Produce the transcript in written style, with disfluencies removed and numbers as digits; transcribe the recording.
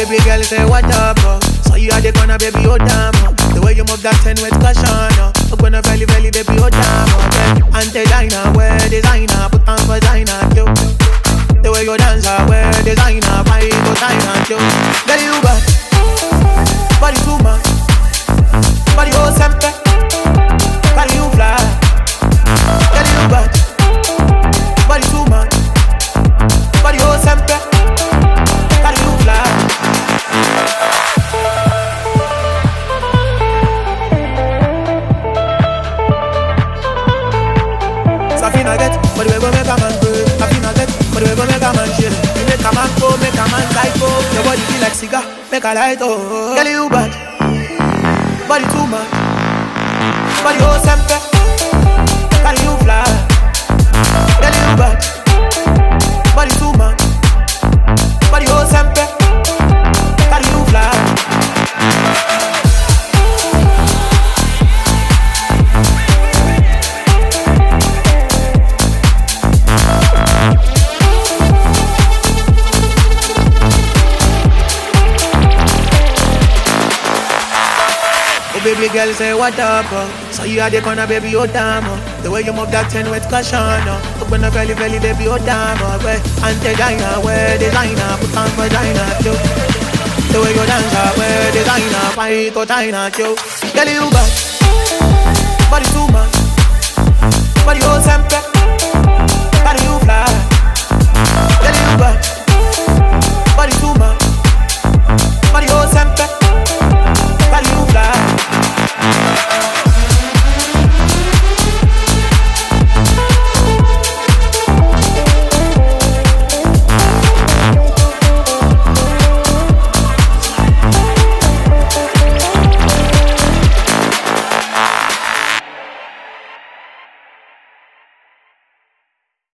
baby girl say what up, so you are the corner, baby, oh damn. The way you move that 10 with caution, I'm gonna belly, baby, oh damn. Anti-diner, wear designer, put on vagina, yo. The way you dance, wear designer, buy go China, yo. Girl, you got body too much, body oh sempe, body you fly. Girl, you got body too much, body oh sempe, body you fly. Safina get, but we go make a man break. Safina get, but we go make a man chill. You make a man go, make a man psycho. Your body feel like cigar, make a light oh. Girl, you bad, body too much, body oh sempe, body you fly. Girl, you bad, body too much, body oh sempe, body you fly. Baby girl say what up, so you are the corner, baby, oh damn. The way you move that 10 with caution, up on the belly, baby, oh damn. Anti-diner, wear designer, put on vagina, yo. The way you dance, wear designer, buy go China, yo. Girl, you bad, body too much, body oh sempe, body you fly. Girl, you bad,